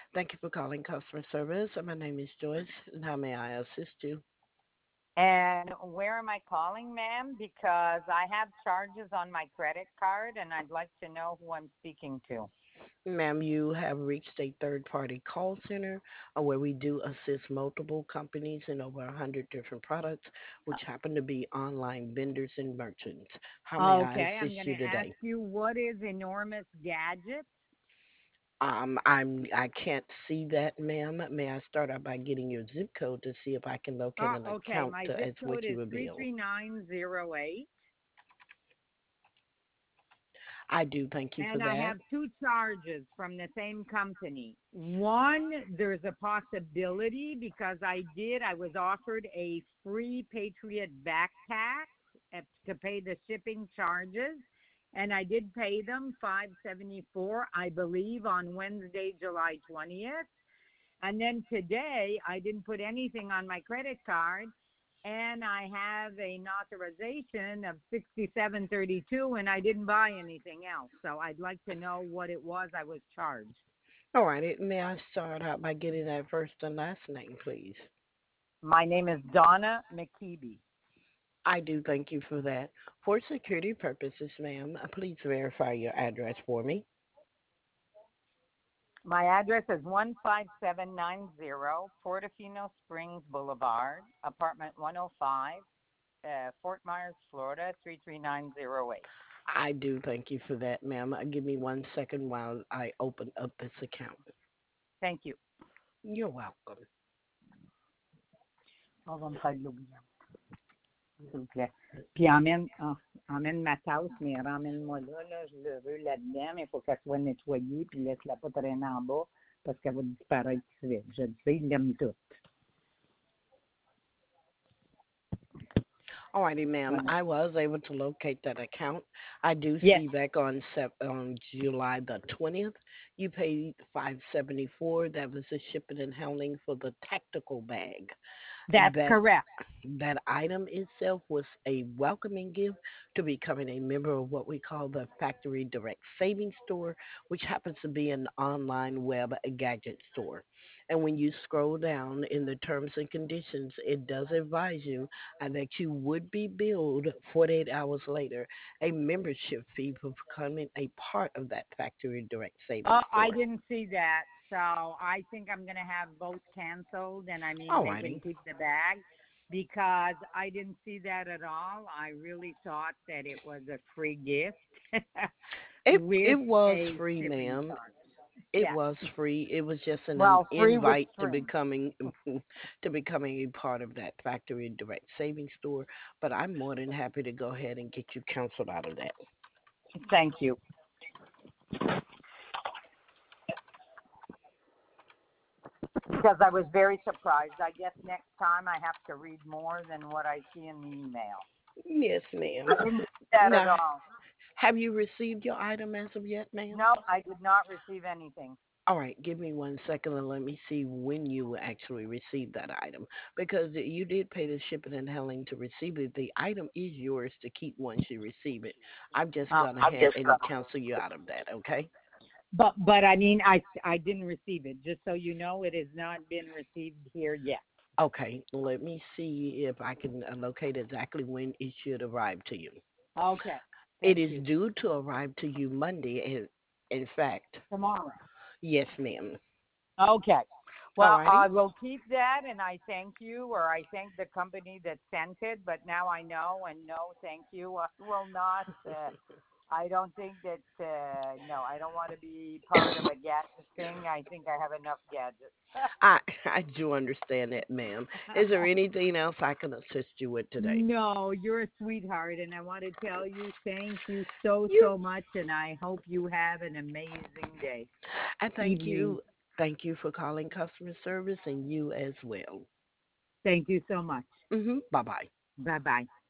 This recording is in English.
Thank you for calling customer service. My name is Joyce, and how may I assist you? And where am I calling, ma'am? Because I have charges on my credit card and I'd like to know who I'm speaking to. Ma'am, you have reached a third-party call center where we do assist multiple companies in over 100 different products, which happen to be online vendors and merchants. How may I Okay, I'm assist going you to ask today? you what is Enormous Gadgets? I can't see that, ma'am. May I start out by getting your zip code to see if I can locate an Okay, account my to zip as code what you is will bill? 33908. I do thank you for And I that. have two charges from the same company. One, there's a possibility because I was offered a free Patriot backpack to pay the shipping charges. And I did pay them 574, I believe, on Wednesday, July 20th. And then today, I didn't put anything on my credit card, and I have an authorization of 6732, and I didn't buy anything else. So I'd like to know what it was I was charged. All right. May I start out by getting that first and last name, please? My name is Donna McKeeby. I do thank you for that. For security purposes, ma'am, please verify your address for me. My address is 15790 Portofino Springs Boulevard, apartment 105, Fort Myers, Florida, 33908. I do thank you for that, ma'am. Give me 1 second while I open up this account. Thank you. You're welcome. On va me faire de l'eau bouillante, s'il vous plaît. Puis emmène ma tasse, mais ramène-moi là, je le veux là-dedans, mais il faut qu'elle soit nettoyée, puis laisse-la pas traîner en bas, parce qu'elle va disparaître tout vite. Je le sais, il l'aime tout. Alrighty, ma'am. Voilà. I was able to locate that account. I do Yes, see back on July the 20th, you paid 574. That was the shipping and handling for the tactical bag. that's That correct. that item itself was a welcoming gift to becoming a member of what we call the Factory Direct Savings Store, which happens to be an online web gadget store. And when you scroll down in the terms and conditions, it does advise you that you would be billed 48 hours later a membership fee for becoming a part of that Factory Direct Savings I Store. didn't see that, so I think I'm going to have both canceled, and I mean, they can Alrighty. keep the bag because I didn't see that at all. I really thought that it was a free gift It with was a free, shipping ma'am. charge. It Yes. was free. It was just an Well, free with invite to string. becoming to becoming a part of that factory direct savings store. But I'm more than happy to go ahead and get you counseled out of that. Thank you. Because I was very surprised. I guess next time I have to read more than what I see in the email. Yes, ma'am. I didn't see that at Now, all. have you received your item as of yet, ma'am? No, I did not receive anything. All right, give me 1 second and let me see when you will actually receive that item. Because you did pay the shipping and handling to receive it. The item is yours to keep once you receive it. I've just gone I'm ahead just and gonna. cancel you out of that, okay? But I mean, I didn't receive it. Just so you know, it has not been received here yet. Okay, let me see if I can locate exactly when it should arrive to you. Okay. It Thank is you. due to arrive to you Monday, in fact. Tomorrow. Yes, ma'am. Okay. Well, Alrighty. I will keep that, and I thank you, or I thank the company that sent it. But now I know, and no, thank you. I will not. I don't think that. No, I don't want to be part of a gadget thing. I think I have enough gadgets. I I do understand that, ma'am. Is there anything else I can assist you with today? No, you're a sweetheart, and I want to tell you thank you so, You so much, and I hope you have an amazing day, and evening. thank you for calling customer service, and you as well. Thank you so much. Bye bye. Bye bye.